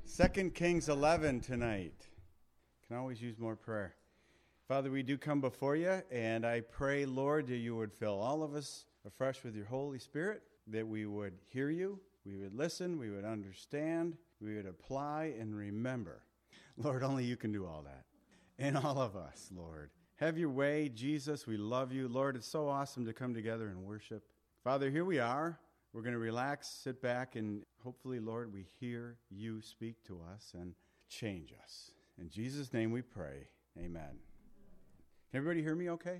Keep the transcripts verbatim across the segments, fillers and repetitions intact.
Second Kings eleven tonight. Can always use more prayer. Father, we do come before you, and I pray, Lord, that you would fill all of us afresh with your Holy Spirit, that we would hear you, we would listen, we would understand, we would apply and remember. Lord, only you can do all that. And all of us, Lord. Have your way, Jesus. We love you. Lord, it's so awesome to come together and worship. Father, here we are. We're going to relax, sit back, and hopefully, Lord, we hear you speak to us and change us. In Jesus' name we pray. Amen. Can everybody hear me okay?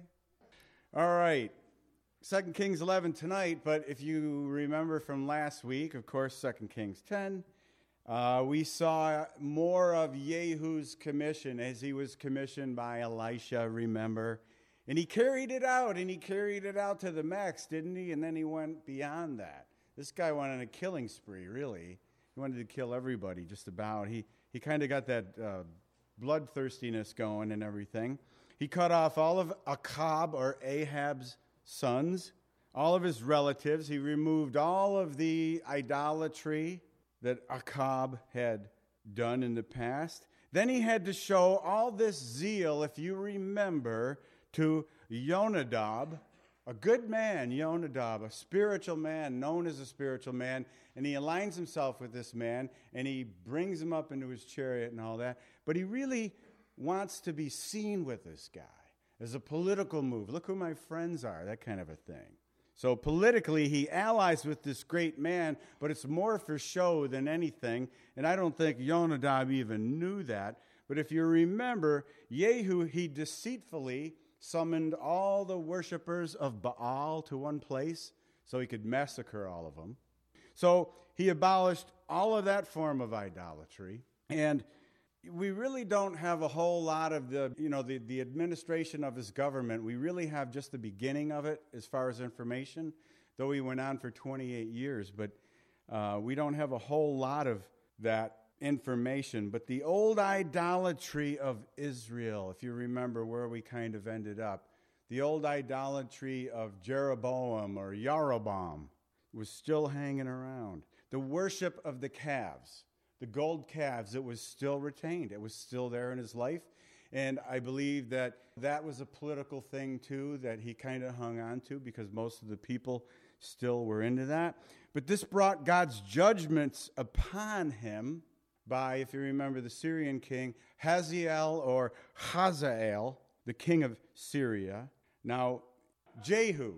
All right. Second Kings eleven tonight, but if you remember from last week, of course, Second Kings ten, uh, we saw more of Yehu's commission as he was commissioned by Elisha, remember? And he carried it out, and he carried it out to the max, didn't he? And then he went beyond that. This guy went on a killing spree, really. He wanted to kill everybody, just about. He he kind of got that uh, bloodthirstiness going and everything. He cut off all of Achab, or Ahab's sons, all of his relatives. He removed all of the idolatry that Achab had done in the past. Then he had to show all this zeal, if you remember, to Jonadab, a good man, Jonadab, a spiritual man, known as a spiritual man, and he aligns himself with this man, and he brings him up into his chariot and all that. But he really wants to be seen with this guy as a political move. Look who my friends are, that kind of a thing. So politically, he allies with this great man, but it's more for show than anything, and I don't think Jonadab even knew that. But if you remember, Yehu, he deceitfully summoned all the worshipers of Baal to one place so he could massacre all of them. So he abolished all of that form of idolatry. And we really don't have a whole lot of the, you know, the, the administration of his government. We really have just the beginning of it as far as information, though he went on for twenty-eight years. But uh, we don't have a whole lot of that information. But the old idolatry of Israel, if you remember where we kind of ended up, the old idolatry of Jeroboam or Jeroboam was still hanging around. The worship of the calves, the gold calves, it was still retained. It was still there in his life. And I believe that that was a political thing, too, that he kind of hung on to because most of the people still were into that. But this brought God's judgments upon him by, if you remember, the Syrian king, Hazael or Hazael, the king of Syria. Now, Jehu,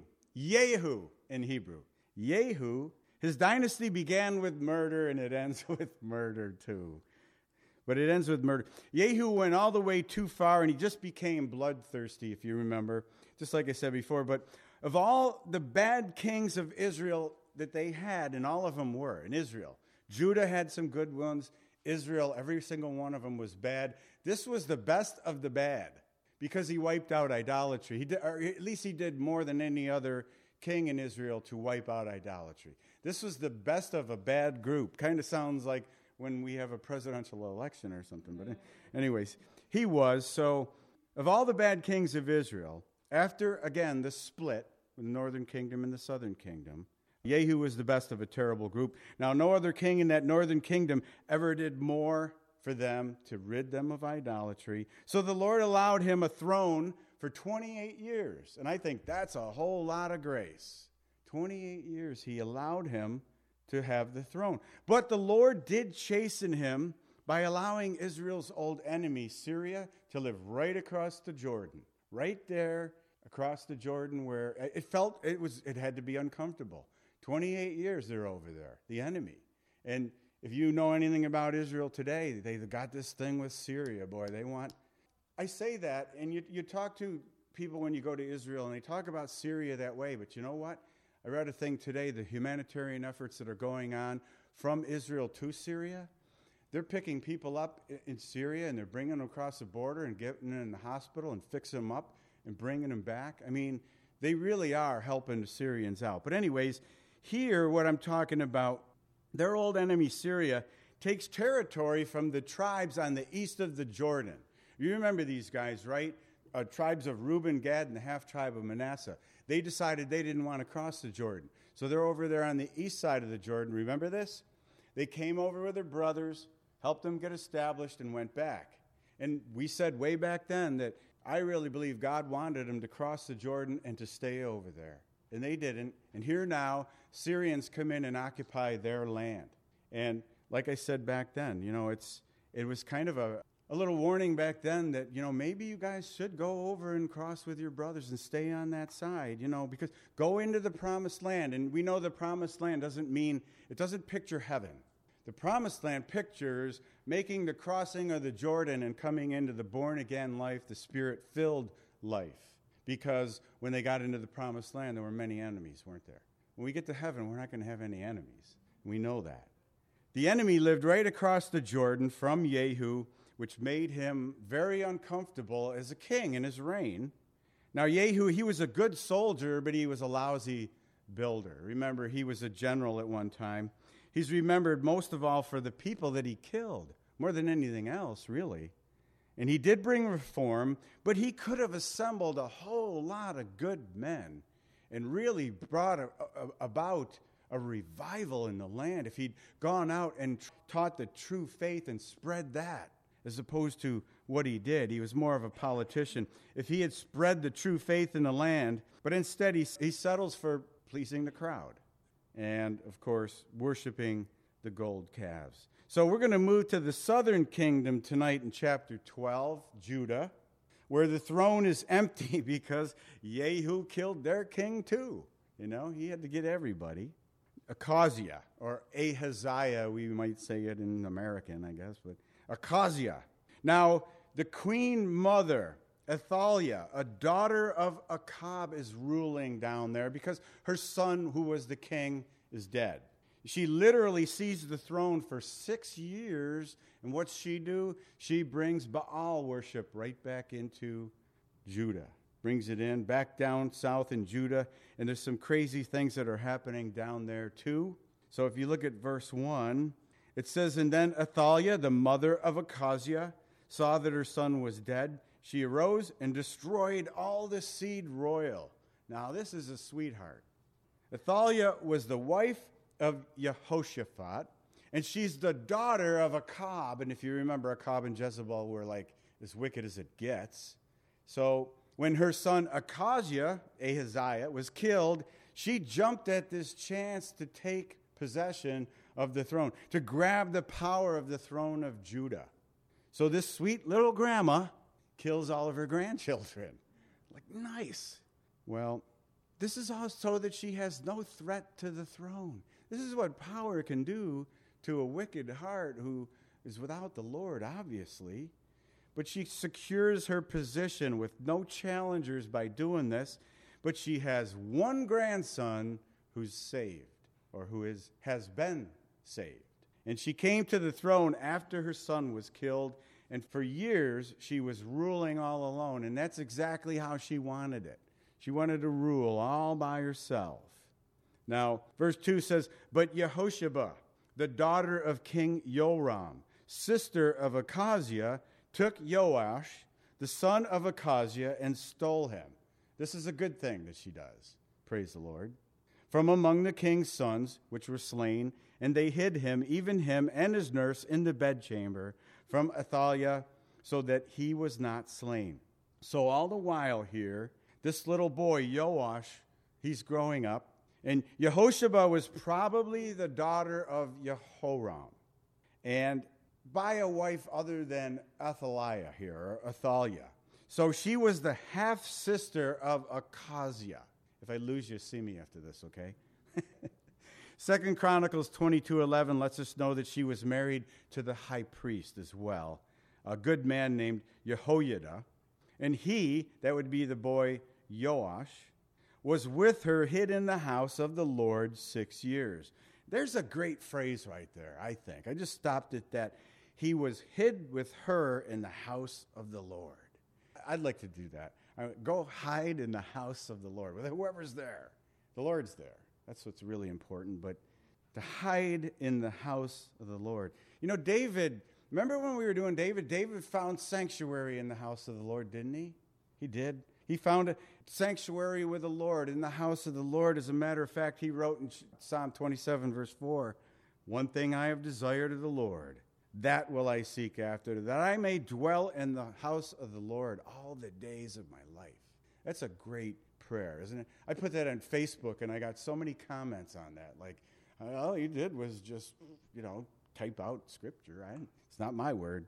Yehu in Hebrew. Yehu, his dynasty began with murder, and it ends with murder, too. But it ends with murder. Yehu went all the way too far, and he just became bloodthirsty, if you remember, just like I said before. But of all the bad kings of Israel that they had, and all of them were in Israel, Judah had some good ones. Israel, every single one of them was bad. This was the best of the bad because he wiped out idolatry. He did, or at least he did more than any other king in Israel to wipe out idolatry. This was the best of a bad group. Kind of sounds like when we have a presidential election or something. But anyways, he was. So of all the bad kings of Israel, after, again, the split with the northern kingdom and the southern kingdom, Yehu was the best of a terrible group. Now, no other king in that northern kingdom ever did more for them to rid them of idolatry. So the Lord allowed him a throne for twenty-eight years. And I think that's a whole lot of grace. twenty-eight years he allowed him to have the throne. But the Lord did chasten him by allowing Israel's old enemy, Syria, to live right across the Jordan. Right there across the Jordan where it felt it was it had to be uncomfortable. twenty-eight years they're over there, the enemy. And if you know anything about Israel today, they've got this thing with Syria, boy. They want, I say that, and you, you talk to people when you go to Israel, and they talk about Syria that way, but you know what? I read a thing today, the humanitarian efforts that are going on from Israel to Syria. They're picking people up in Syria, and they're bringing them across the border and getting them in the hospital and fixing them up and bringing them back. I mean, they really are helping the Syrians out. But anyways, here, what I'm talking about, their old enemy Syria takes territory from the tribes on the east of the Jordan. You remember these guys, right? Uh, tribes of Reuben, Gad, and the half-tribe of Manasseh. They decided they didn't want to cross the Jordan. So they're over there on the east side of the Jordan. Remember this? They came over with their brothers helped them get established, and went back. And we said way back then that I really believe God wanted them to cross the Jordan and to stay over there. And they didn't. And here now, Syrians come in and occupy their land. And like I said back then, you know, it's it was kind of a, a little warning back then that, you know, maybe you guys should go over and cross with your brothers and stay on that side, you know, because go into the promised land. And we know the promised land doesn't mean, it doesn't picture heaven. The promised land pictures making the crossing of the Jordan and coming into the born-again life, the Spirit-filled life. Because when they got into the promised land, there were many enemies, weren't there? When we get to heaven, we're not going to have any enemies. We know that. The enemy lived right across the Jordan from Jehu, which made him very uncomfortable as a king in his reign. Now, Jehu, he was a good soldier, but he was a lousy builder. Remember, he was a general at one time. He's remembered most of all for the people that he killed, more than anything else, really. And he did bring reform, but he could have assembled a whole lot of good men and really brought a, a, about a revival in the land if he'd gone out and tr- taught the true faith and spread that, as opposed to what he did. He was more of a politician. If he had spread the true faith in the land, but instead he, he settles for pleasing the crowd and, of course, worshiping the gold calves. So we're going to move to the southern kingdom tonight in chapter twelve, Judah, where the throne is empty because Jehu killed their king too. You know, he had to get everybody. Achaziah, or Ahaziah, we might say it in American, I guess, but Achaziah. Now, the queen mother, Athaliah, a daughter of Achab, is ruling down there because her son, who was the king, is dead. She literally seized the throne for six years, and what's she do? She brings Baal worship right back into Judah. Brings it in, back down south in Judah, and there's some crazy things that are happening down there too. So if you look at verse one, it says, "And then Athaliah, the mother of Achaziah, saw that her son was dead. She arose and destroyed all the seed royal." Now this is a sweetheart. Athaliah was the wife of Jehoshaphat, and she's the daughter of Achab. And if you remember, Achab and Jezebel were like as wicked as it gets. So when her son Achaziah, Ahaziah, was killed, she jumped at this chance to take possession of the throne, to grab the power of the throne of Judah. So this sweet little grandma kills all of her grandchildren. Like, nice. Well, this is all so that she has no threat to the throne. This is what power can do to a wicked heart who is without the Lord, obviously. But she secures her position with no challengers by doing this. But she has one grandson who's saved, or who is has been saved. And she came to the throne after her son was killed, and for years she was ruling all alone, and that's exactly how she wanted it. She wanted to rule all by herself. Now, verse two says, "But Jehoshaphat, the daughter of King Joram, sister of Achaziah, took Joash, the son of Achaziah, and stole him." This is a good thing that she does. Praise the Lord. "From among the king's sons, which were slain, and they hid him, even him and his nurse, in the bedchamber from Athaliah, so that he was not slain." So all the while here, this little boy, Joash, he's growing up. And Jehoshaphat was probably the daughter of Jehoram, and by a wife other than Athaliah here, or Athaliah. So she was the half-sister of Achaziah. If I lose you, see me after this, okay? Second Chronicles twenty-two eleven lets us know that she was married to the high priest as well, a good man named Jehoiada. And he, that would be the boy Joash, was with her hid in the house of the Lord six years. There's a great phrase right there, I think. I just stopped at that. He was hid with her in the house of the Lord. I'd like to do that. I mean, go hide in the house of the Lord with whoever's there. The Lord's there. That's what's really important. But to hide in the house of the Lord. You know, David, remember when we were doing David? David found sanctuary in the house of the Lord, didn't he? He did. He found a sanctuary with the Lord in the house of the Lord. As a matter of fact, he wrote in Psalm twenty-seven, verse four, "One thing I have desired of the Lord, that will I seek after, that I may dwell in the house of the Lord all the days of my life. That's a great prayer, isn't it? I put that on Facebook, and I got so many comments on that. Like, all you did was just, you know, type out scripture. I, it's not my word.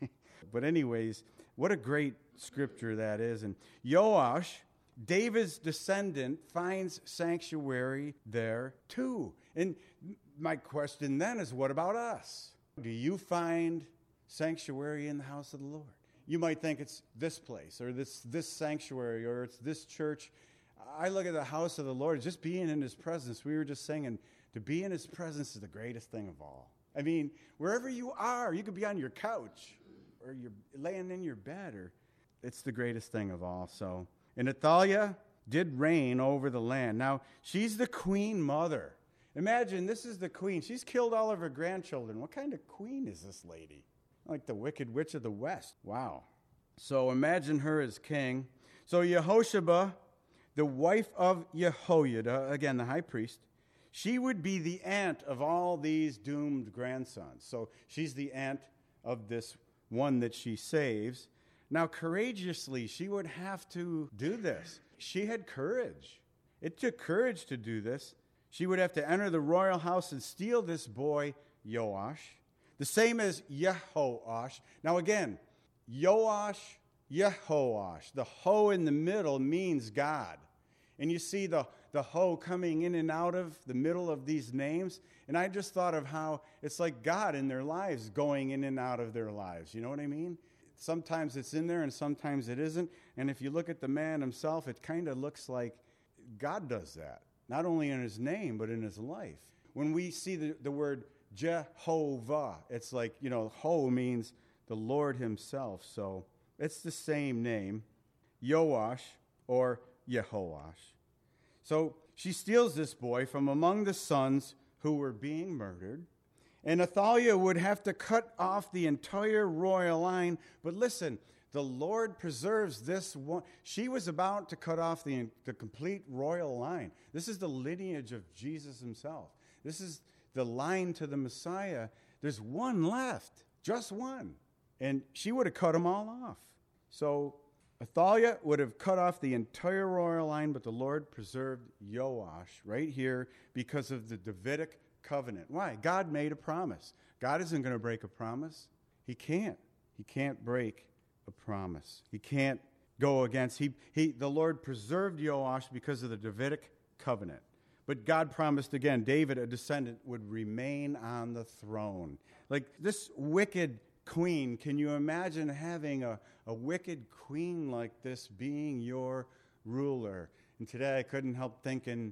But anyways, what a great scripture that is. And Joash, David's descendant, finds sanctuary there too. And my question then is, what about us? Do you find sanctuary in the house of the Lord? You might think it's this place or this this sanctuary or it's this church. I look at the house of the Lord, just being in his presence. We were just singing, to be in his presence is the greatest thing of all. I mean, wherever you are, you could be on your couch or you're laying in your bed, or it's the greatest thing of all. So, and Athaliah did reign over the land. Now, she's the queen mother. Imagine, this is the queen. She's killed all of her grandchildren. What kind of queen is this lady? Like the Wicked Witch of the West. Wow. So imagine her as king. So Yehosheba, the wife of Jehoiada, again, the high priest, she would be the aunt of all these doomed grandsons. So she's the aunt of this one that she saves. Now, courageously, she would have to do this. She had courage. It took courage to do this. She would have to enter the royal house and steal this boy, Joash, the same as Jehoash. Now, again, Joash, Jehoash. The ho in the middle means God. And you see the, the ho coming in and out of the middle of these names. And I just thought of how it's like God in their lives going in and out of their lives. You know what I mean? Sometimes it's in there and sometimes it isn't. And if you look at the man himself, it kind of looks like God does that. Not only in his name, but in his life. When we see the, the word Jehovah, it's like, you know, ho means the Lord himself. So it's the same name, Joash or Jehoash. So she steals this boy from among the sons who were being murdered. And Athaliah would have to cut off the entire royal line. But listen, the Lord preserves this one. She was about to cut off the, the complete royal line. This is the lineage of Jesus himself. This is the line to the Messiah. There's one left, just one. And she would have cut them all off. So Athaliah would have cut off the entire royal line, but the Lord preserved Joash right here because of the Davidic covenant. Why? God made a promise. God isn't going to break a promise. He can't. He can't break a promise. He can't go against. He, he, the Lord preserved Joash because of the Davidic covenant. But God promised again, David, a descendant, would remain on the throne. Like this wicked queen, can you imagine having a, a wicked queen like this being your ruler? And today I couldn't help thinking,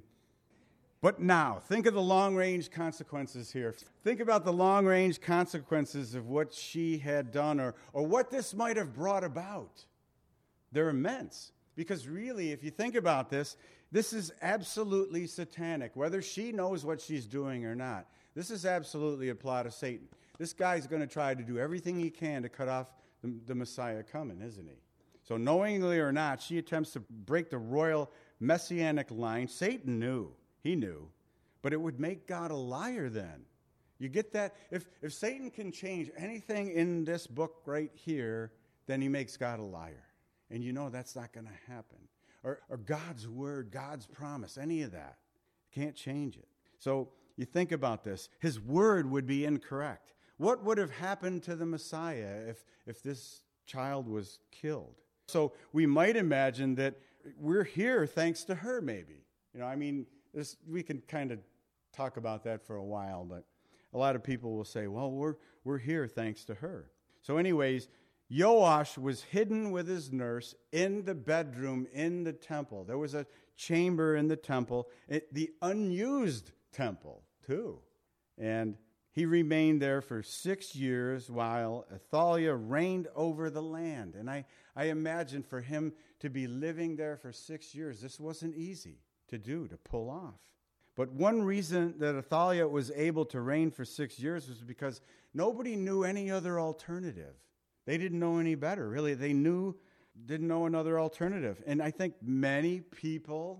but now, think of the long-range consequences here. Think about the long-range consequences of what she had done or, or what this might have brought about. They're immense. Because really, if you think about this, this is absolutely satanic. Whether she knows what she's doing or not, this is absolutely a plot of Satan. This guy's going to try to do everything he can to cut off the, the Messiah coming, isn't he? So knowingly or not, she attempts to break the royal messianic line. Satan knew. He knew. But it would make God a liar then. You get that? If, if Satan can change anything in this book right here, then he makes God a liar. And you know that's not going to happen. Or, or God's word, God's promise, any of that. Can't change it. So you think about this. His word would be incorrect. What would have happened to the Messiah if, if this child was killed? So we might imagine that we're here thanks to her, maybe. You know, I mean, this, we can kind of talk about that for a while, but a lot of people will say, well, we're, we're here thanks to her. So anyways, Joash was hidden with his nurse in the bedroom in the temple. There was a chamber in the temple, it, the unused temple, too. And he remained there for six years while Athaliah reigned over the land. And I, I imagine for him to be living there for six years, this wasn't easy to do, to pull off. But one reason that Athaliah was able to reign for six years was because nobody knew any other alternative. They didn't know any better, really. They knew, didn't know another alternative. And I think many people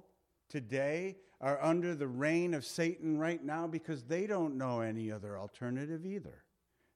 today are under the reign of Satan right now because they don't know any other alternative either.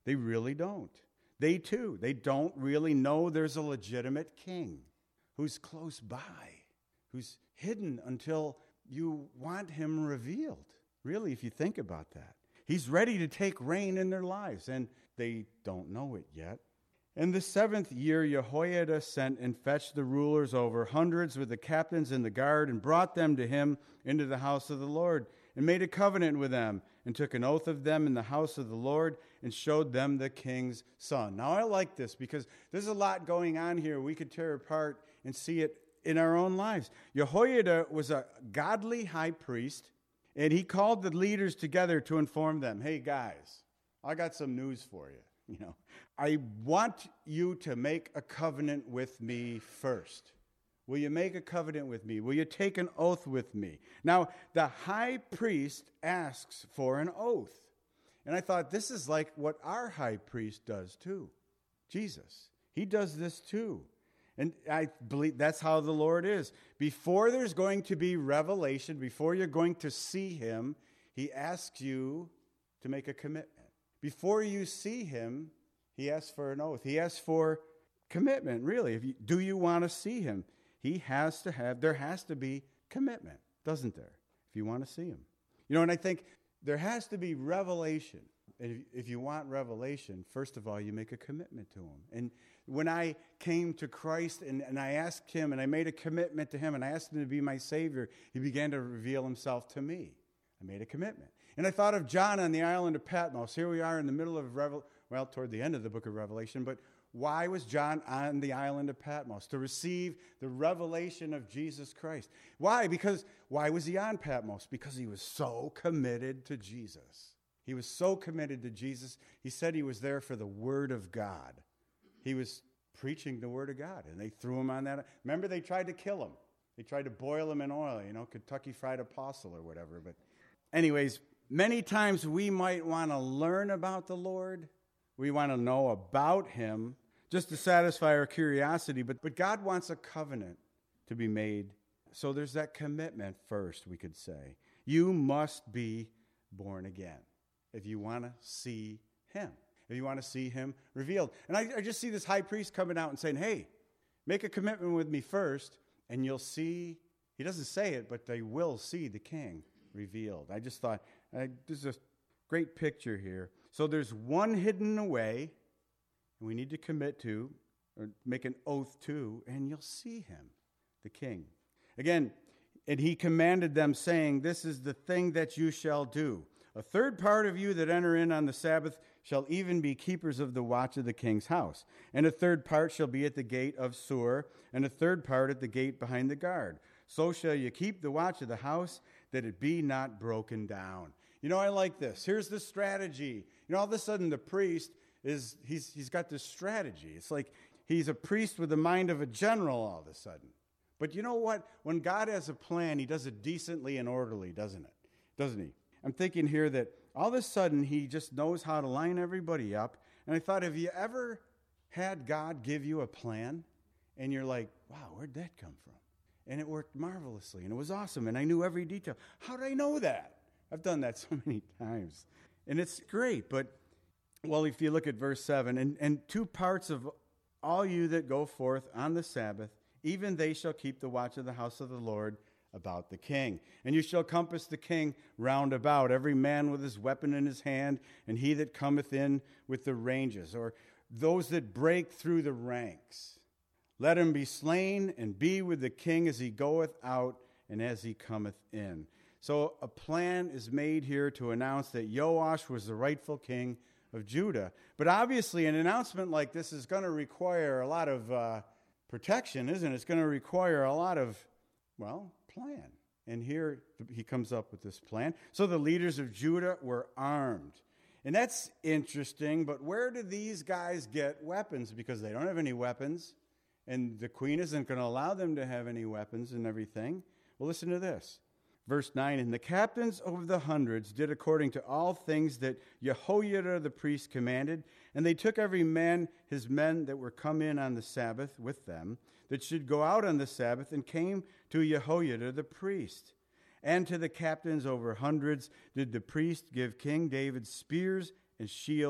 They really don't. They too, they don't really know there's a legitimate king who's close by, who's hidden until you want him revealed. Really, if you think about that. He's ready to take reign in their lives, and they don't know it yet. In the seventh year, Jehoiada sent and fetched the rulers over hundreds with the captains and the guard, and brought them to him into the house of the Lord, and made a covenant with them, and took an oath of them in the house of the Lord, and showed them the king's son. Now, I like this because there's a lot going on here. We could tear apart and see it in our own lives. Jehoiada was a godly high priest, and he called the leaders together to inform them, hey, guys, I got some news for you. You know, I want you to make a covenant with me first. Will you make a covenant with me? Will you take an oath with me? Now, the high priest asks for an oath. And I thought, this is like what our high priest does too. Jesus. He does this too. And I believe that's how the Lord is. Before there's going to be revelation, before you're going to see him, he asks you to make a commitment. Before you see him, he asks for an oath. He asks for commitment, really. If you, do you want to see him? He has to have, there has to be commitment, doesn't there, if you want to see him? You know, and I think there has to be revelation. And if, if you want revelation, first of all, you make a commitment to him. And when I came to Christ and, and I asked him and I made a commitment to him and I asked him to be my Savior, he began to reveal himself to me. I made a commitment. And I thought of John on the island of Patmos. Here we are in the middle of, Revel- well, toward the end of the book of Revelation, but why was John on the island of Patmos? To receive the revelation of Jesus Christ. Why? Because, why was he on Patmos? Because he was so committed to Jesus. He was so committed to Jesus, he said he was there for the Word of God. He was preaching the Word of God, and they threw him on that. Remember, they tried to kill him. They tried to boil him in oil, you know, Kentucky Fried Apostle or whatever. But anyways, many times we might want to learn about the Lord. We want to know about him just to satisfy our curiosity. But, but God wants a covenant to be made. So there's that commitment first, we could say. You must be born again if you want to see him, if you want to see him revealed. And I, I just see this high priest coming out and saying, hey, make a commitment with me first, and you'll see, he doesn't say it, but they will see the king revealed. I just thought, uh, this is a great picture here. So there's one hidden away, and we need to commit to, or make an oath to, and you'll see him, the king. Again, and he commanded them, saying, this is the thing that you shall do. A third part of you that enter in on the Sabbath shall even be keepers of the watch of the king's house. And a third part shall be at the gate of Sur, and a third part at the gate behind the guard. So shall you keep the watch of the house, that it be not broken down. You know, I like this. Here's the strategy. You know, all of a sudden the priest is, he's he's got this strategy. It's like he's a priest with the mind of a general all of a sudden. But you know what? When God has a plan, he does it decently and orderly, doesn't it? Doesn't he? I'm thinking here that all of a sudden he just knows how to line everybody up. And I thought, have you ever had God give you a plan? And you're like, wow, where'd that come from? And it worked marvelously, and it was awesome, and I knew every detail. How did I know that? I've done that so many times. And it's great, but, well, if you look at verse seven, and, and two parts of all you that go forth on the Sabbath, even they shall keep the watch of the house of the Lord about the king. And you shall compass the king round about, every man with his weapon in his hand, and he that cometh in with the ranges, or those that break through the ranks. Let him be slain, and be with the king as he goeth out and as he cometh in. So a plan is made here to announce that Joash was the rightful king of Judah. But obviously an announcement like this is going to require a lot of uh, protection, isn't it? It's going to require a lot of, well, plan. And here he comes up with this plan. So the leaders of Judah were armed. And that's interesting, but where do these guys get weapons? Because they don't have any weapons. And the queen isn't going to allow them to have any weapons and everything. Well, listen to this. Verse nine, and the captains of the hundreds did according to all things that Jehoiada the priest commanded, and they took every man his men that were come in on the Sabbath with them, that should go out on the Sabbath, and came to Jehoiada the priest. And to the captains over hundreds did the priest give King David spears and shields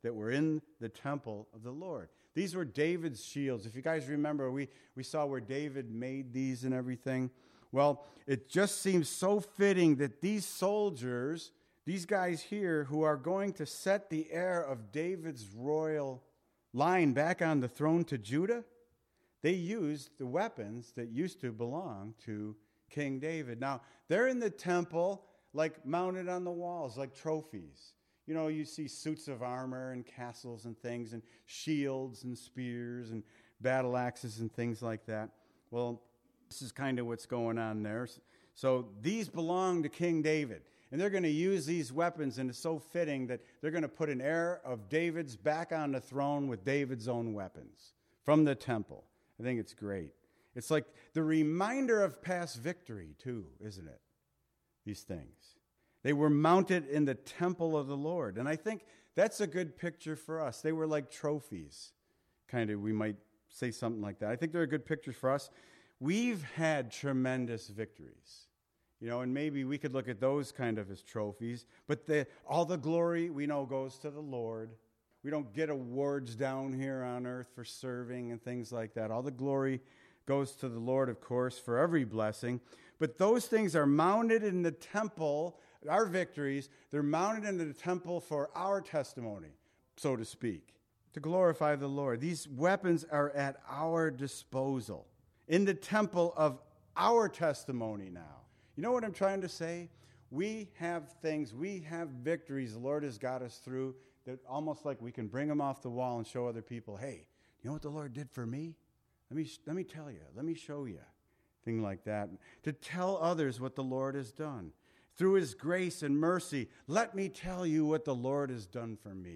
that were in the temple of the Lord. These were David's shields. If you guys remember, we, we saw where David made these and everything. Well, it just seems so fitting that these soldiers, these guys here who are going to set the heir of David's royal line back on the throne to Judah, they used the weapons that used to belong to King David. Now, they're in the temple, like mounted on the walls, like trophies. You know, you see suits of armor and castles and things and shields and spears and battle axes and things like that. Well, this is kind of what's going on there. So these belong to King David. And they're going to use these weapons, and it's so fitting that they're going to put an heir of David's back on the throne with David's own weapons from the temple. I think it's great. It's like the reminder of past victory, too, isn't it? These things. They were mounted in the temple of the Lord. And I think that's a good picture for us. They were like trophies. Kind of, we might say something like that. I think they're a good picture for us. We've had tremendous victories. You know, and maybe we could look at those kind of as trophies. But the, all the glory we know goes to the Lord. We don't get awards down here on earth for serving and things like that. All the glory goes to the Lord, of course, for every blessing. But those things are mounted in the temple. Our victories, they're mounted in the temple for our testimony, so to speak, to glorify the Lord. These weapons are at our disposal in the temple of our testimony now. You know what I'm trying to say? We have things, we have victories the Lord has got us through that almost like we can bring them off the wall and show other people, hey, you know what the Lord did for me? Let me, let me tell you. Let me show you. Thing like that. To tell others what the Lord has done. Through his grace and mercy, let me tell you what the Lord has done for me.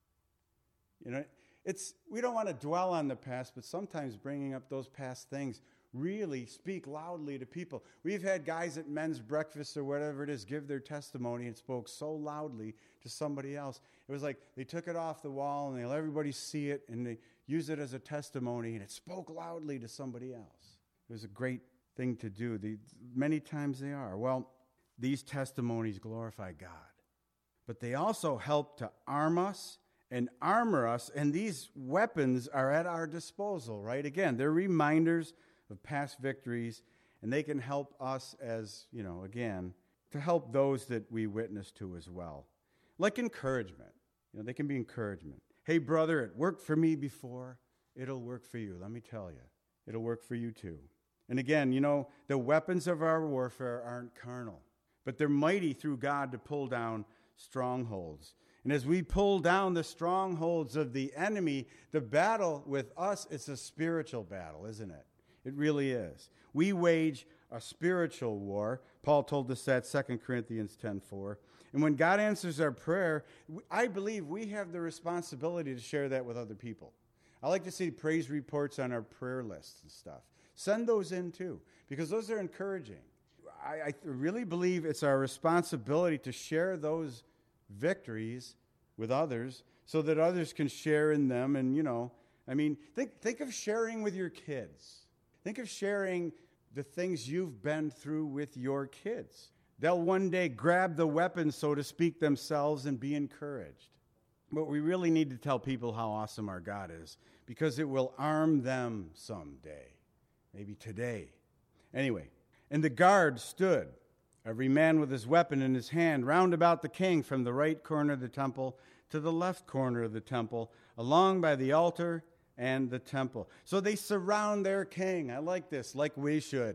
You know, it's we don't want to dwell on the past, but sometimes bringing up those past things really speak loudly to people. We've had guys at men's breakfast or whatever it is give their testimony and spoke so loudly to somebody else. It was like they took it off the wall and they let everybody see it and they used it as a testimony and it spoke loudly to somebody else. It was a great thing to do. The, many times they are. Well, these testimonies glorify God, but they also help to arm us and armor us, and these weapons are at our disposal, right? Again, they're reminders of past victories, and they can help us as, you know, again, to help those that we witness to as well. Like encouragement. You know, they can be encouragement. Hey, brother, it worked for me before. It'll work for you. Let me tell you. It'll work for you too. And again, you know, the weapons of our warfare aren't carnal, but they're mighty through God to pull down strongholds. And as we pull down the strongholds of the enemy, the battle with us, it's a spiritual battle, isn't it? It really is. We wage a spiritual war. Paul told us that, Second Corinthians ten four. And when God answers our prayer, I believe we have the responsibility to share that with other people. I like to see praise reports on our prayer lists and stuff. Send those in too, because those are encouraging. I, I really believe it's our responsibility to share those victories with others so that others can share in them. And, you know, I mean, think think of sharing with your kids. Think of sharing the things you've been through with your kids. They'll one day grab the weapon, so to speak, themselves and be encouraged. But we really need to tell people how awesome our God is, because it will arm them someday, maybe today. Anyway, and the guard stood, every man with his weapon in his hand, round about the king from the right corner of the temple to the left corner of the temple, along by the altar and the temple. So they surround their king. I like this, like we should.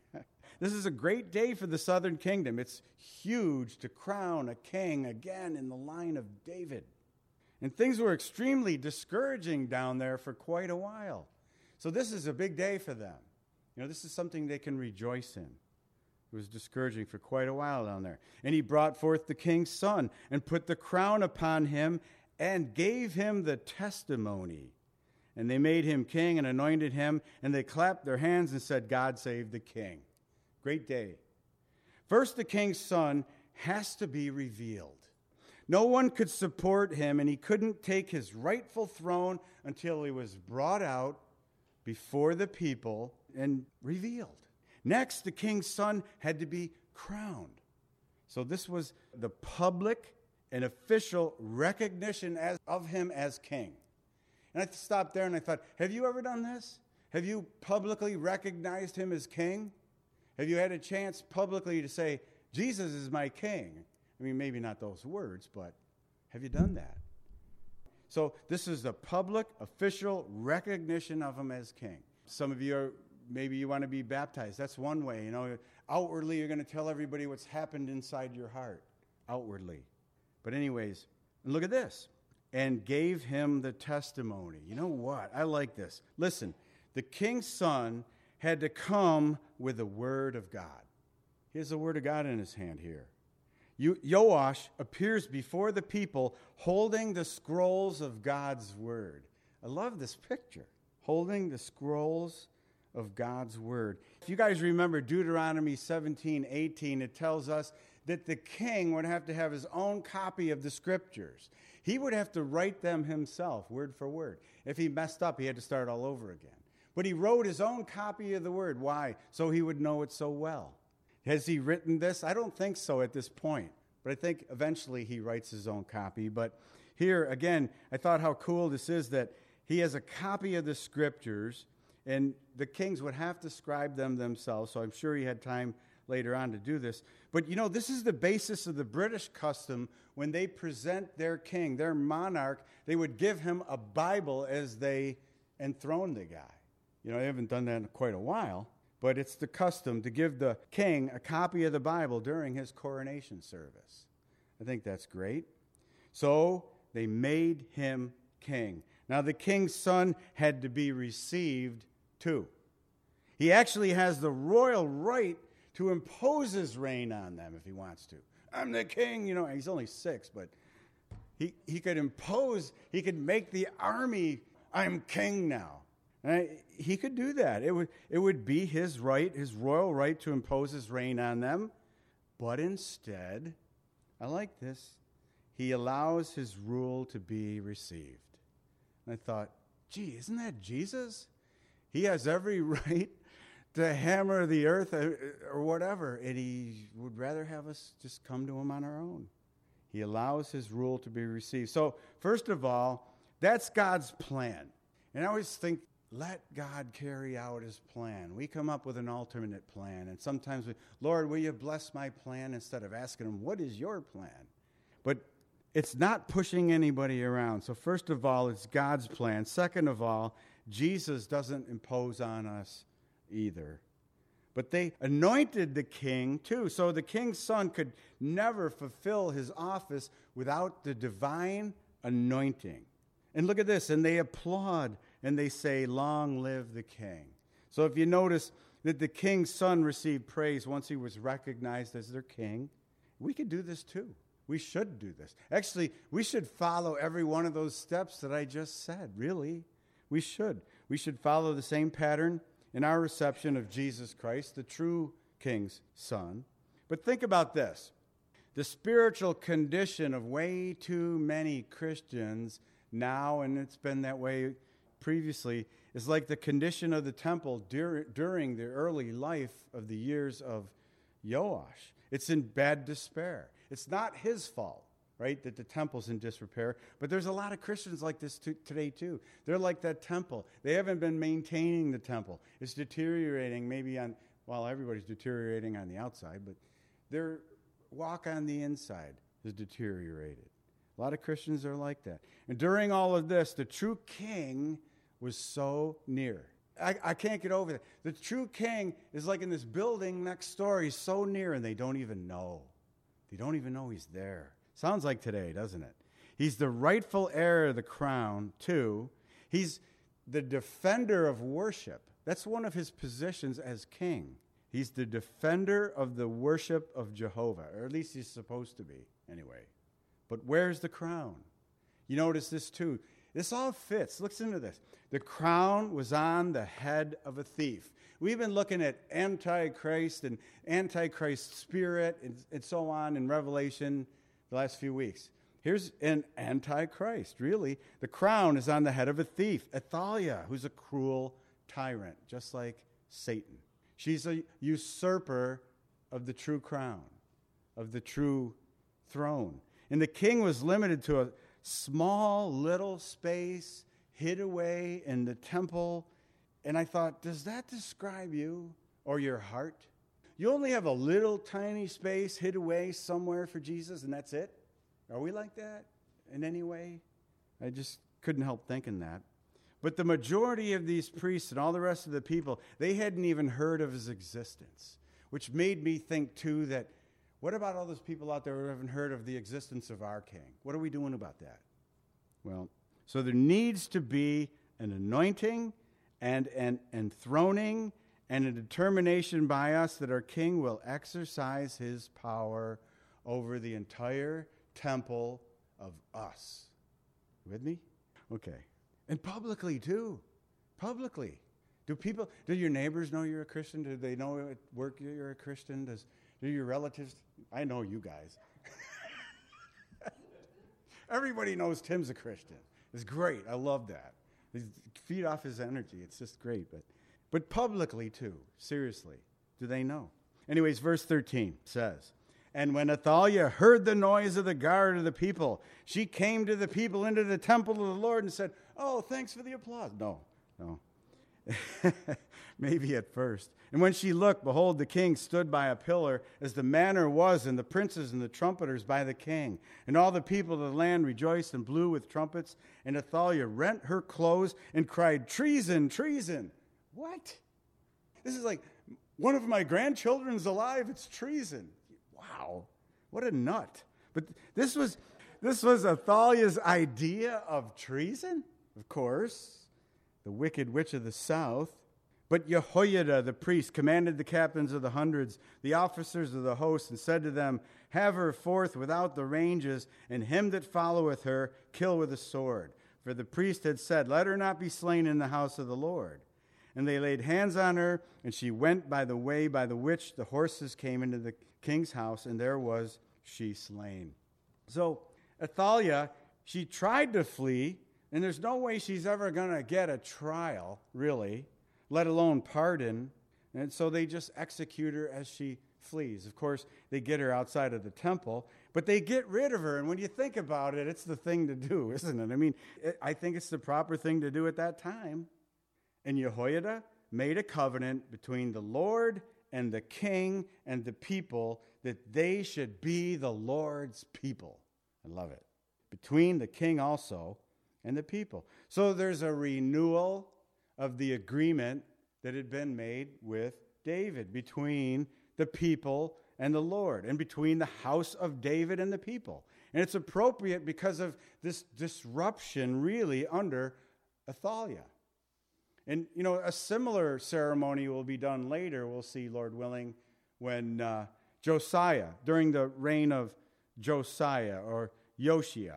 This is a great day for the southern kingdom. It's huge to crown a king again in the line of David. And things were extremely discouraging down there for quite a while. So this is a big day for them. You know, this is something they can rejoice in. It was discouraging for quite a while down there. And he brought forth the king's son and put the crown upon him and gave him the testimony. And they made him king and anointed him, and they clapped their hands and said, God save the king. Great day. First, the king's son has to be revealed. No one could support him, and he couldn't take his rightful throne until he was brought out before the people and revealed. Next, the king's son had to be crowned. So this was the public an official recognition as, of him as king. And I stopped there and I thought, have you ever done this? Have you publicly recognized him as king? Have you had a chance publicly to say, Jesus is my king? I mean, maybe not those words, but have you done that? So this is the public, official recognition of him as king. Some of you are, maybe you want to be baptized. That's one way. You know, outwardly, you're going to tell everybody what's happened inside your heart, outwardly. But anyways, look at this. And gave him the testimony. You know what? I like this. Listen, the king's son had to come with the word of God. He has the word of God in his hand here. You, Joash appears before the people holding the scrolls of God's word. I love this picture, holding the scrolls of God's word. If you guys remember Deuteronomy seventeen eighteen, it tells us that the king would have to have his own copy of the scriptures. He would have to write them himself, word for word. If he messed up, he had to start all over again. But he wrote his own copy of the word. Why? So he would know it so well. Has he written this? I don't think so at this point. But I think eventually he writes his own copy. But here, again, I thought how cool this is that he has a copy of the scriptures, and the kings would have to scribe them themselves. So I'm sure he had time later on to do this. But, you know, this is the basis of the British custom. When they present their king, their monarch, they would give him a Bible as they enthrone the guy. You know, they haven't done that in quite a while, but it's the custom to give the king a copy of the Bible during his coronation service. I think that's great. So they made him king. Now, the king's son had to be received too. He actually has the royal right to impose his reign on them if he wants to. I'm the king, you know, he's only six, but he, he could impose, he could make the army, I'm king now. And he could do that. It would, it would be his right, his royal right to impose his reign on them. But instead, I like this, he allows his rule to be received. And I thought, gee, isn't that Jesus? He has every right to hammer the earth or whatever, and he would rather have us just come to him on our own. He allows his rule to be received. So, first of all, that's God's plan. And I always think, let God carry out his plan. We come up with an alternate plan, and sometimes we, Lord, will you bless my plan, instead of asking him, what is your plan? But it's not pushing anybody around. So first of all, it's God's plan. Second of all, Jesus doesn't impose on us either. But they anointed the king too. So the king's son could never fulfill his office without the divine anointing. And look at this, and they applaud and they say, long live the king. So if you notice that the king's son received praise once he was recognized as their king, we could do this too. We should do this. Actually, we should follow every one of those steps that I just said, really. We should. We should follow the same pattern in our reception of Jesus Christ, the true king's son. But think about this. The spiritual condition of way too many Christians now, and it's been that way previously, is like the condition of the temple dur- during the early life of the years of Joash. It's in bad despair. It's not his fault, right, that the temple's in disrepair, but there's a lot of Christians like this t- today too. They're like that temple. They haven't been maintaining the temple. It's deteriorating maybe on, well, everybody's deteriorating on the outside, but their walk on the inside is deteriorated. A lot of Christians are like that. And during all of this, the true king was so near. I, I can't get over that. The true king is like in this building next door. He's so near, and they don't even know. They don't even know he's there. Sounds like today, doesn't it? He's the rightful heir of the crown, too. He's the defender of worship. That's one of his positions as king. He's the defender of the worship of Jehovah, or at least he's supposed to be, anyway. But where's the crown? You notice this, too. This all fits. Listen to this. The crown was on the head of a thief. We've been looking at Antichrist and Antichrist spirit and, and so on in Revelation the last few weeks. Here's an Antichrist, really. The crown is on the head of a thief, Athaliah, who's a cruel tyrant, just like Satan. She's a usurper of the true crown, of the true throne. And the king was limited to a small little space hid away in the temple. And I thought, does that describe you or your heart? You only have a little tiny space hid away somewhere for Jesus, and that's it? Are we like that in any way? I just couldn't help thinking that. But the majority of these priests and all the rest of the people, they hadn't even heard of his existence, which made me think, too, that what about all those people out there who haven't heard of the existence of our king? What are we doing about that? Well, so there needs to be an anointing and an enthroning and a determination by us that our king will exercise his power over the entire temple of us. With me? Okay. And publicly, too. Publicly. Do people, do your neighbors know you're a Christian? Do they know at work you're a Christian? Does, do your relatives? I know you guys. Everybody knows Tim's a Christian. It's great. I love that. Feed off his energy. It's just great. But, but publicly, too. Seriously. Do they know? Anyways, verse thirteen says, and when Athaliah heard the noise of the guard of the people, she came to the people into the temple of the Lord and said, oh, thanks for the applause. No, no. Maybe at first. And when she looked, behold, the king stood by a pillar, as the manner was, and the princes and the trumpeters by the king. And all the people of the land rejoiced and blew with trumpets. And Athaliah rent her clothes and cried, treason, treason. What? This is like, one of my grandchildren's alive. It's treason. Wow, what a nut. But this was this was Athaliah's idea of treason, of course, the wicked witch of the south. But Jehoiada, the priest, commanded the captains of the hundreds, the officers of the host, and said to them, have her forth without the ranges, and him that followeth her kill with a sword. For the priest had said, let her not be slain in the house of the Lord. And they laid hands on her, and she went by the way by the which the horses came into the king's house, and there was she slain. So Athaliah, she tried to flee, and there's no way she's ever going to get a trial, really, let alone pardon. And so they just execute her as she flees. Of course, they get her outside of the temple, but they get rid of her. And when you think about it, it's the thing to do, isn't it? I mean, it, I think it's the proper thing to do at that time. And Jehoiada made a covenant between the Lord and the king and the people that they should be the Lord's people. I love it. Between the king also and the people. So there's a renewal of the agreement that had been made with David between the people and the Lord, and between the house of David and the people. And it's appropriate because of this disruption really under Athaliah. And, you know, a similar ceremony will be done later, we'll see, Lord willing, when uh, Josiah, during the reign of Josiah or Yoshia.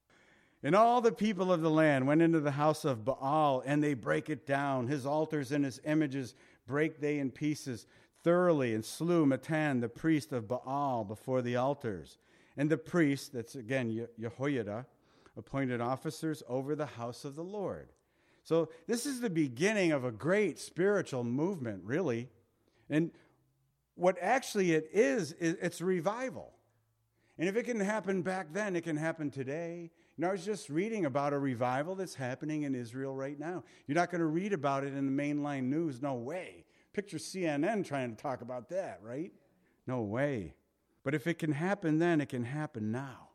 And all the people of the land went into the house of Baal, and they break it down. His altars and his images break they in pieces thoroughly, and slew Mattan, the priest of Baal, before the altars. And the priest, that's again Jehoiada, appointed officers over the house of the Lord. So this is the beginning of a great spiritual movement, really. And what actually it is, is it's revival. And if it can happen back then, it can happen today. You know, I was just reading about a revival that's happening in Israel right now. You're not going to read about it in the mainline news. No way. Picture C N N trying to talk about that, right? No way. But if it can happen then, it can happen now.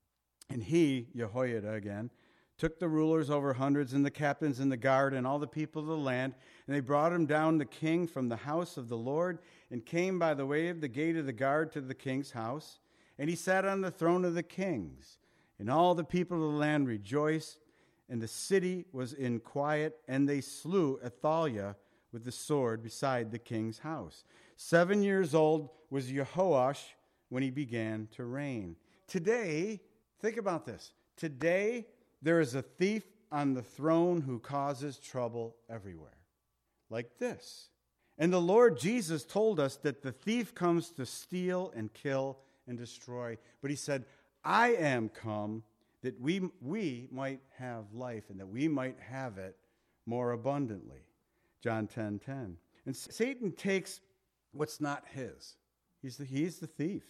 And he, Jehoiada again, took the rulers over hundreds and the captains and the guard and all the people of the land, and they brought him down the king from the house of the Lord, and came by the way of the gate of the guard to the king's house. And he sat on the throne of the kings. And all the people of the land rejoiced, and the city was in quiet, and they slew Athaliah with the sword beside the king's house. Seven years old was Jehoash when he began to reign. Today, think about this. Today, there is a thief on the throne who causes trouble everywhere. Like this. And the Lord Jesus told us that the thief comes to steal and kill and destroy. But he said, I am come that we, we might have life, and that we might have it more abundantly. John ten ten. And Satan takes what's not his. He's the, he's the thief.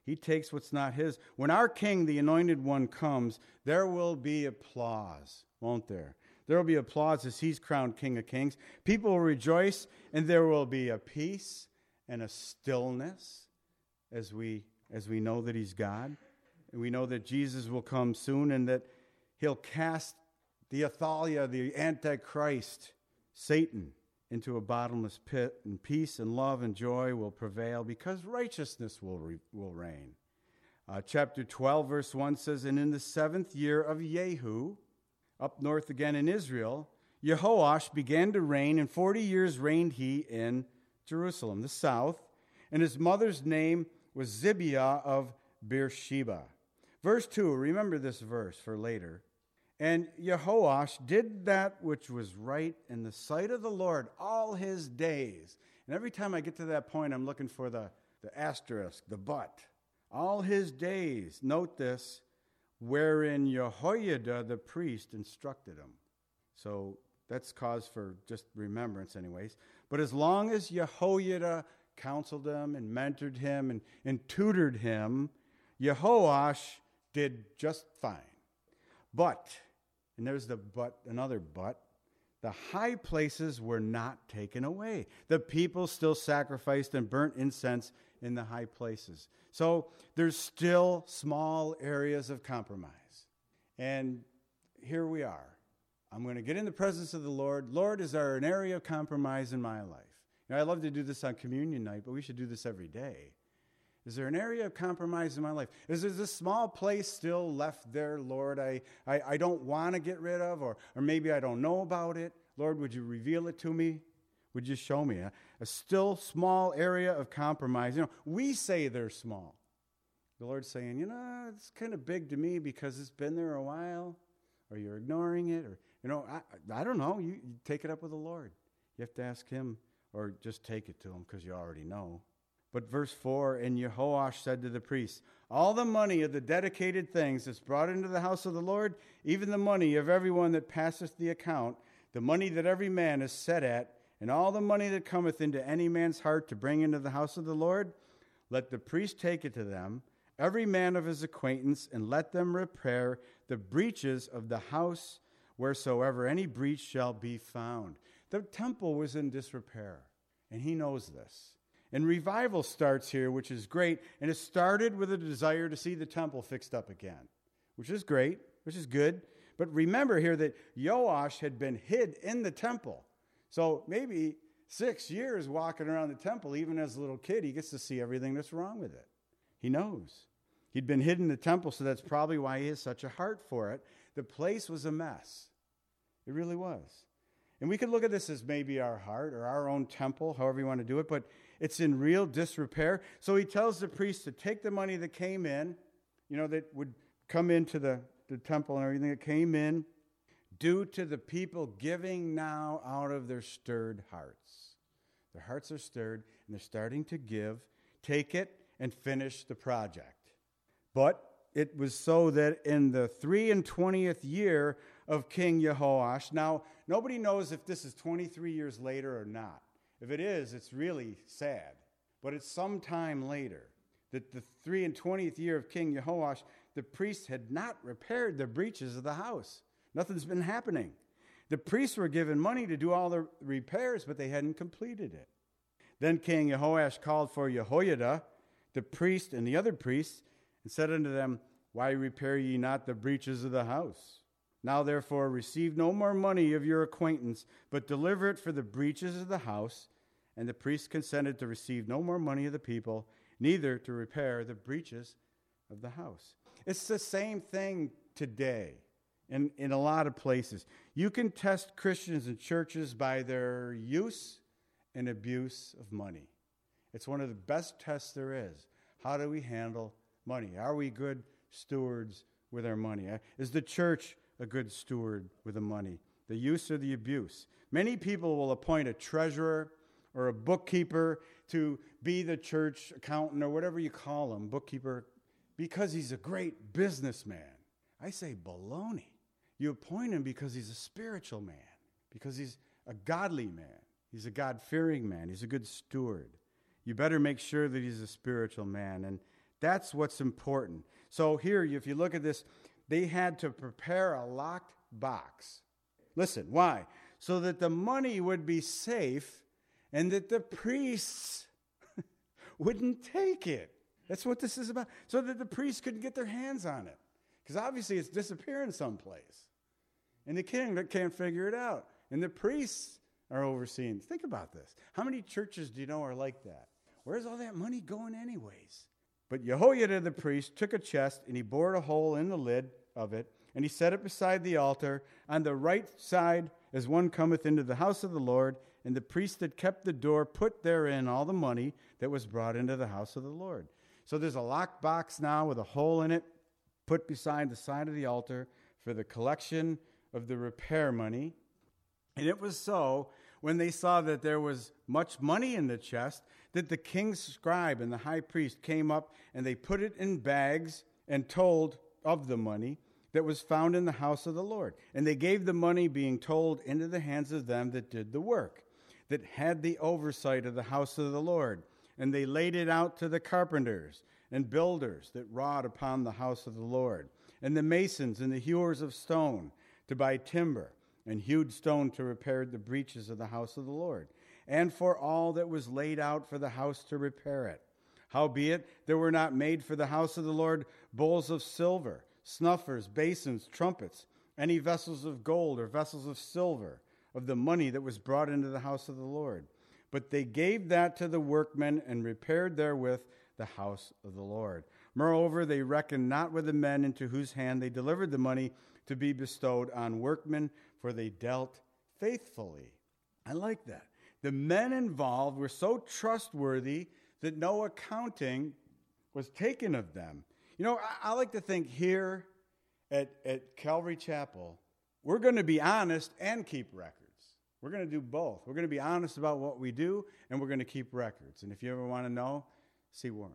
He takes what's not his. When our king, the anointed one, comes, there will be applause, won't there? There will be applause as he's crowned King of Kings. People will rejoice, and there will be a peace and a stillness as we as we know that he's God. And we know that Jesus will come soon and that he'll cast the Athaliah, the Antichrist, Satan, into a bottomless pit, and peace and love and joy will prevail because righteousness will re- will reign. Uh, chapter twelve, verse one says, "And in the seventh year of Jehu, up north again in Israel, Jehoash began to reign, and forty years reigned he in Jerusalem, the south, and his mother's name was Zibiah of Beersheba." Verse two, remember this verse for later. "And Jehoash did that which was right in the sight of the Lord all his days." And every time I get to that point, I'm looking for the, the asterisk, the but. All his days, note this, wherein Jehoiada the priest instructed him. So that's cause for just remembrance anyways. But as long as Jehoiada counseled him and mentored him and, and tutored him, Jehoash did just fine. But, and there's the but, another but, the high places were not taken away. The people still sacrificed and burnt incense in the high places. So there's still small areas of compromise. And here we are. I'm going to get in the presence of the Lord. Lord, is there an area of compromise in my life? You know, I love to do this on communion night, but we should do this every day. Is there an area of compromise in my life? Is there this small place still left there, Lord, I, I, I don't want to get rid of, or, or maybe I don't know about it? Lord, would you reveal it to me? Would you show me a, a still small area of compromise? You know, we say they're small. The Lord's saying, you know, it's kind of big to me because it's been there a while, or you're ignoring it, or, you know, I, I don't know. You, you take it up with the Lord. You have to ask him, or just take it to him because you already know. But verse four, "And Jehoash said to the priests, all the money of the dedicated things that's brought into the house of the Lord, even the money of everyone that passeth the account, the money that every man is set at, and all the money that cometh into any man's heart to bring into the house of the Lord, let the priest take it to them, every man of his acquaintance, and let them repair the breaches of the house wheresoever any breach shall be found." The temple was in disrepair, and he knows this. And revival starts here, which is great, and it started with a desire to see the temple fixed up again, which is great, which is good. But remember here that Joash had been hid in the temple. So maybe six years walking around the temple, even as a little kid, he gets to see everything that's wrong with it. He knows. He'd been hidden in the temple, so that's probably why he has such a heart for it. The place was a mess. It really was. And we could look at this as maybe our heart or our own temple, however you want to do it, but it's in real disrepair. So he tells the priest to take the money that came in, you know, that would come into the, the temple and everything that came in, due to the people giving now out of their stirred hearts. Their hearts are stirred, and they're starting to give. Take it and finish the project. But it was so that in the three and twentieth year of King Jehoash, now nobody knows if this is twenty-three years later or not. If it is, it's really sad. But it's sometime later that the three and twentieth year of King Jehoash, the priests had not repaired the breaches of the house. Nothing's been happening. The priests were given money to do all the repairs, but they hadn't completed it. Then King Jehoash called for Jehoiada, the priest, and the other priests, and said unto them, Why repair ye not the breaches of the house? Now therefore receive no more money of your acquaintance, but deliver it for the breaches of the house. And the priest consented to receive no more money of the people, neither to repair the breaches of the house. It's the same thing today in, in a lot of places. You can test Christians and churches by their use and abuse of money. It's one of the best tests there is. How do we handle money? Are we good stewards with our money? Is the church a good steward with the money? The use or the abuse? Many people will appoint a treasurer or a bookkeeper to be the church accountant or whatever you call him, bookkeeper, because he's a great businessman. I say baloney. You appoint him because he's a spiritual man, because he's a godly man. He's a God-fearing man. He's a good steward. You better make sure that he's a spiritual man and That's what's important. So here, if you look at this, they had to prepare a locked box. Listen, why? So that the money would be safe and that the priests wouldn't take it. That's what this is about. So that the priests couldn't get their hands on it. Because obviously it's disappearing someplace. And the king can't figure it out. And the priests are overseeing. Think about this. How many churches do you know are like that? Where's all that money going anyways? But Jehoiada the priest took a chest, and he bored a hole in the lid of it, and he set it beside the altar on the right side as one cometh into the house of the Lord. And the priest that kept the door put therein all the money that was brought into the house of the Lord. So there's a locked box now with a hole in it, put beside the side of the altar for the collection of the repair money. And it was so, when they saw that there was much money in the chest, that the king's scribe and the high priest came up, and they put it in bags and told of the money that was found in the house of the Lord. And they gave the money, being told, into the hands of them that did the work, that had the oversight of the house of the Lord. And they laid it out to the carpenters and builders that wrought upon the house of the Lord, and the masons and the hewers of stone to buy timber, and hewed stone to repair the breaches of the house of the Lord, and for all that was laid out for the house to repair it. Howbeit, there were not made for the house of the Lord bowls of silver, snuffers, basins, trumpets, any vessels of gold or vessels of silver, of the money that was brought into the house of the Lord. But they gave that to the workmen, and repaired therewith the house of the Lord. Moreover, they reckoned not with the men into whose hand they delivered the money to be bestowed on workmen, for they dealt faithfully. I like that. The men involved were so trustworthy that no accounting was taken of them. You know, I, I like to think here at, at Calvary Chapel, we're going to be honest and keep records. We're going to do both. We're going to be honest about what we do, and we're going to keep records. And if you ever want to know, see Warren.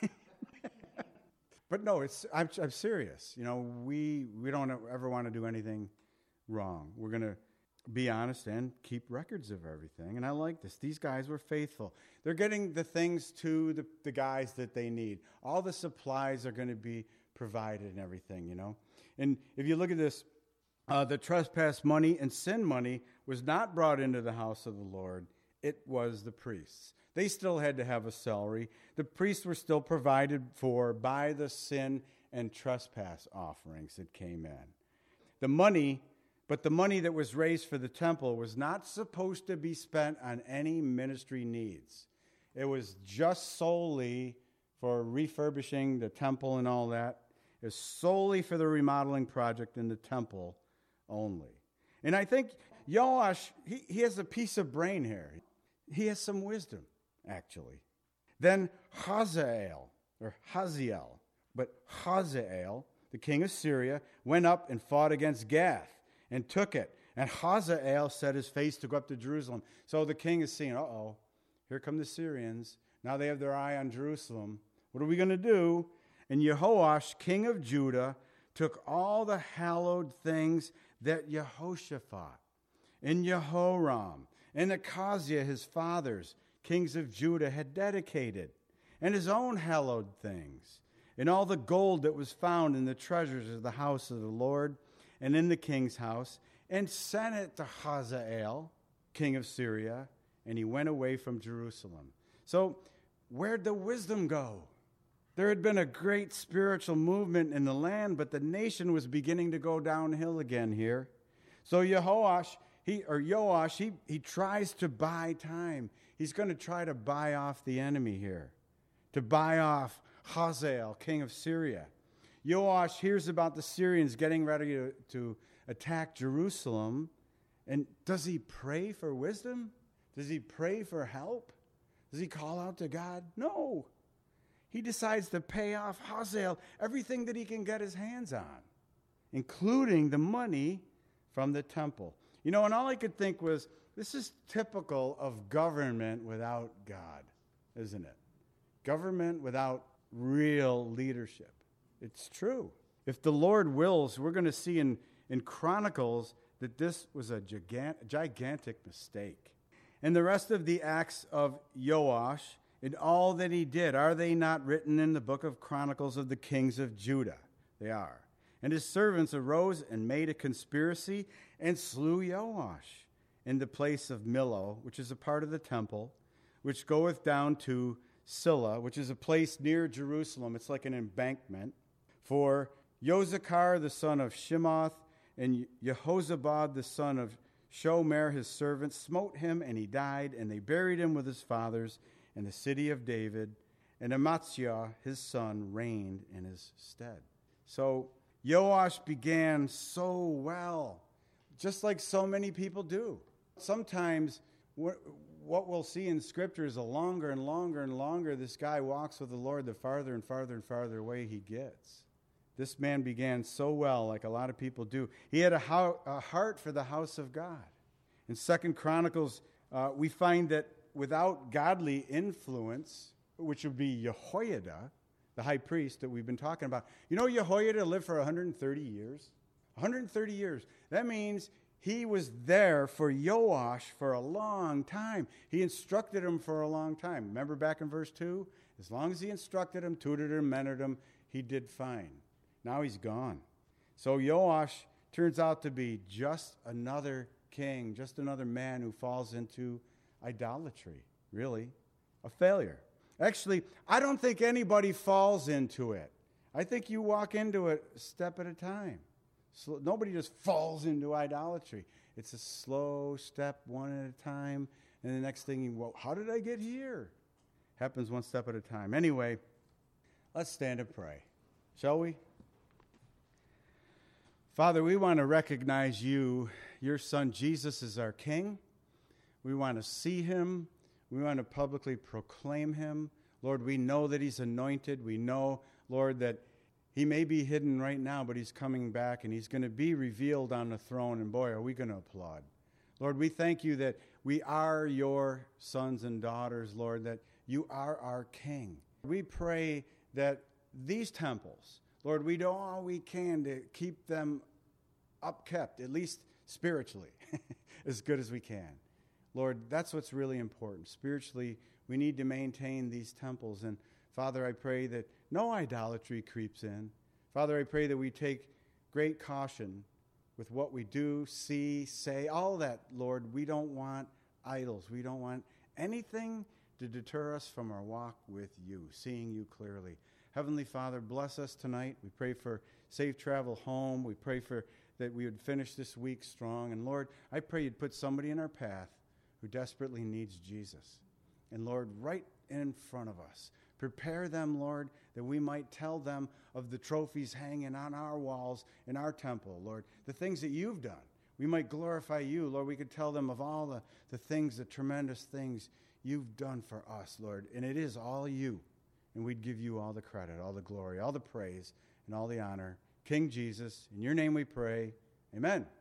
But no, it's I'm, I'm serious. You know, we we don't ever want to do anything wrong. We're going to be honest and keep records of everything. And I like this. These guys were faithful. They're getting the things to the, the guys that they need. All the supplies are going to be provided and everything, you know. And if you look at this, uh, the trespass money and sin money was not brought into the house of the Lord. It was the priests. They still had to have a salary. The priests were still provided for by the sin and trespass offerings that came in. The money, but the money that was raised for the temple was not supposed to be spent on any ministry needs. It was just solely for refurbishing the temple and all that. It was solely for the remodeling project in the temple only. And I think Joash, he, he has a piece of brain here. He has some wisdom, actually. Then Hazael, or Haziel, but Hazael, the king of Syria, went up and fought against Gath and took it. And Hazael set his face to go up to Jerusalem. So the king is seeing, uh-oh, here come the Syrians. Now they have their eye on Jerusalem. What are we going to do? And Jehoash, king of Judah, took all the hallowed things that Jehoshaphat and Jehoram and Achaziah, his fathers, kings of Judah, had dedicated, and his own hallowed things, and all the gold that was found in the treasures of the house of the Lord and in the king's house, and sent it to Hazael, king of Syria, and he went away from Jerusalem. So where'd the wisdom go? There had been a great spiritual movement in the land, but the nation was beginning to go downhill again here. So Jehoash, he or Joash, he, he tries to buy time. He's going to try to buy off the enemy here, to buy off Hazael, king of Syria. Joash hears about the Syrians getting ready to, to attack Jerusalem, and does he pray for wisdom? Does he pray for help? Does he call out to God? No. He decides to pay off Hazael everything that he can get his hands on, including the money from the temple. You know, and all I could think was, this is typical of government without God, isn't it? Government without real leadership. It's true. If the Lord wills, we're going to see in, in Chronicles that this was a gigant, gigantic mistake. And the rest of the acts of Joash in all that he did, are they not written in the book of Chronicles of the kings of Judah? They are. And his servants arose and made a conspiracy and slew Joash in the place of Millo, which is a part of the temple, which goeth down to Silla, which is a place near Jerusalem. It's like an embankment. For Jozachar, the son of Shimoth, and Jehozabad, the son of Shomer, his servant, smote him, and he died, and they buried him with his fathers in the city of David, and Amaziah, his son, reigned in his stead. So Joash began so well, just like so many people do. Sometimes what we'll see in Scripture is the longer and longer and longer this guy walks with the Lord, the farther and farther and farther away he gets. This man began so well, like a lot of people do. He had a, ho- a heart for the house of God. In Second Chronicles, uh, we find that without godly influence, which would be Jehoiada, the high priest that we've been talking about. You know, Jehoiada lived for one hundred thirty years. one hundred thirty years. That means he was there for Joash for a long time. He instructed him for a long time. Remember back in verse two? As long as he instructed him, tutored him, mentored him, he did fine. Now he's gone. So Joash turns out to be just another king, just another man who falls into idolatry, really, a failure. Actually, I don't think anybody falls into it. I think you walk into it a step at a time. So nobody just falls into idolatry. It's a slow step, one at a time, and the next thing, you, well, how did I get here? Happens one step at a time. Anyway, let's stand and pray, shall we? Father, we want to recognize you. Your son Jesus is our King. We want to see him. We want to publicly proclaim him. Lord, we know that he's anointed. We know, Lord, that he may be hidden right now, but he's coming back, and he's going to be revealed on the throne, and boy, are we going to applaud. Lord, we thank you that we are your sons and daughters, Lord, that you are our King. We pray that these temples, Lord, we do all we can to keep them upkept, at least spiritually, as good as we can. Lord, that's what's really important. Spiritually, we need to maintain these temples. And Father, I pray that no idolatry creeps in. Father, I pray that we take great caution with what we do, see, say, all that, Lord. We don't want idols. We don't want anything to deter us from our walk with you, seeing you clearly. Heavenly Father, bless us tonight. We pray for safe travel home. We pray for that we would finish this week strong. And Lord, I pray you'd put somebody in our path who desperately needs Jesus. And Lord, right in front of us, prepare them, Lord, that we might tell them of the trophies hanging on our walls in our temple, Lord, the things that you've done. We might glorify you, Lord. We could tell them of all the, the things, the tremendous things you've done for us, Lord. And it is all you. And we'd give you all the credit, all the glory, all the praise, and all the honor. King Jesus, in your name we pray. Amen.